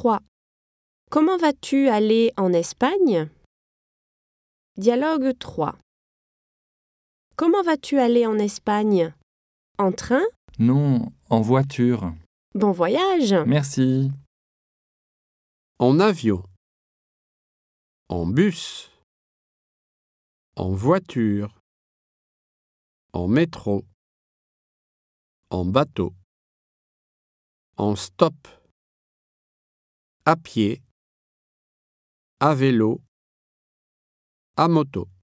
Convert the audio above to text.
3. Comment vas-tu aller en Espagne? Dialogue 3. Comment vas-tu aller en Espagne? En train? Non, en voiture. Bon voyage! Merci. En avion, en bus, en voiture, en métro, en bateau, en stop, à pied, à vélo, à moto.